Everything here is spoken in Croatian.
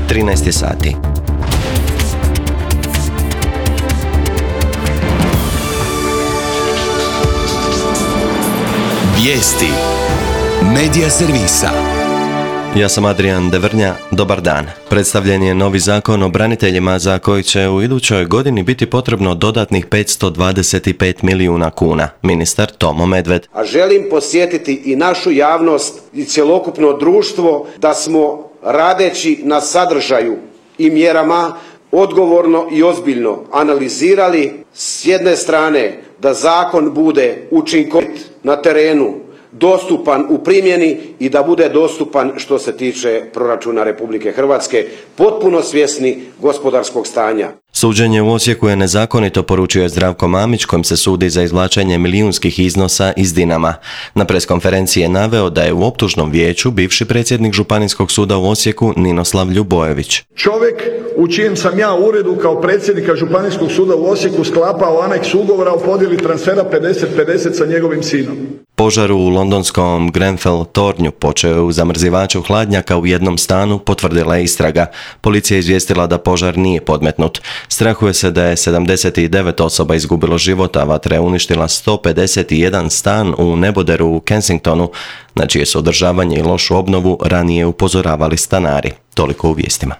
13 sati. Vijesti Medija servisa. Ja sam Adrian Devrnja, dobar dan. Predstavljen je novi zakon o braniteljima za koji će u idućoj godini biti potrebno dodatnih 525 milijuna kuna. Ministar Tomo Medved. A želim podsjetiti i našu javnost i cjelokupno društvo da smo radeći na sadržaju i mjerama odgovorno i ozbiljno analizirali s jedne strane da zakon bude učinkovit na terenu, dostupan u primjeni i da bude dostupan što se tiče proračuna Republike Hrvatske, potpuno svjesni gospodarskog stanja. Suđenje u Osijeku je nezakonito, poručio je Zdravko Mamić, kojim se sudi za izvlačenje milijunskih iznosa iz Dinama. Na preskonferenciji je naveo da je u optužnom vijeću bivši predsjednik Županijskog suda u Osijeku Ninoslav Ljubojević. Čovjek u čijem sam ja uredu kao predsjednika Županijskog suda u Osijeku sklapao aneks ugovora o podjeli transfera 50-50 sa njegovim sinom. Požar u londonskom Grenfell tornju počeo je u zamrzivaču hladnjaka u jednom stanu, potvrdila je istraga. Policija je izvijestila da požar nije podmetnut. Strahuje se da je 79 osoba izgubilo život, a vatra je uništila 151 stan u neboderu u Kensingtonu, na čije su održavanje i lošu obnovu ranije upozoravali stanari. Toliko u vijestima.